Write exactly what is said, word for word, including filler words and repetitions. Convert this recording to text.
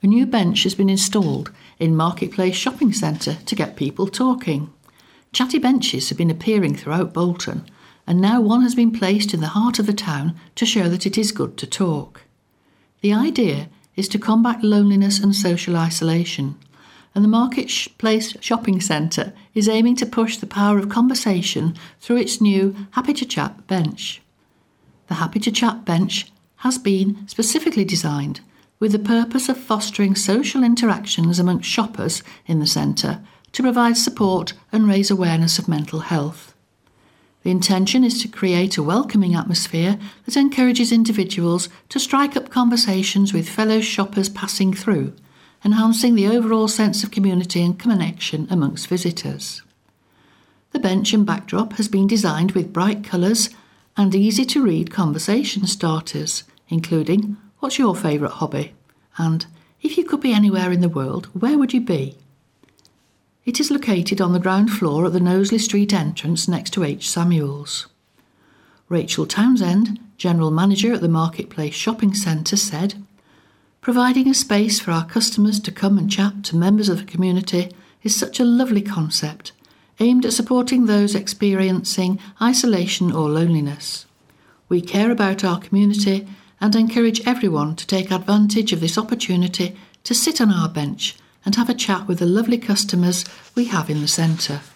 A new bench has been installed in Marketplace Shopping Centre to get people talking. Chatty benches have been appearing throughout Bolton, and now one has been placed in the heart of the town to show that it is good to talk. The idea is to combat loneliness and social isolation, and the Marketplace Shopping Centre is aiming to push the power of conversation through its new Happy to Chat bench. The Happy to Chat bench has been specifically designed with the purpose of fostering social interactions amongst shoppers in the centre to provide support and raise awareness of mental health. The intention is to create a welcoming atmosphere that encourages individuals to strike up conversations with fellow shoppers passing through, enhancing the overall sense of community and connection amongst visitors. The bench and backdrop has been designed with bright colours and easy-to-read conversation starters, including "What's your favourite hobby?" and "If you could be anywhere in the world, where would you be?" It is located on the ground floor at the Knowsley Street entrance next to H. Samuels. Rachel Townsend, General Manager at the Marketplace Shopping Centre, said, "Providing a space for our customers to come and chat to members of the community is such a lovely concept, aimed at supporting those experiencing isolation or loneliness. We care about our community and encourage everyone to take advantage of this opportunity to sit on our bench and have a chat with the lovely customers we have in the centre."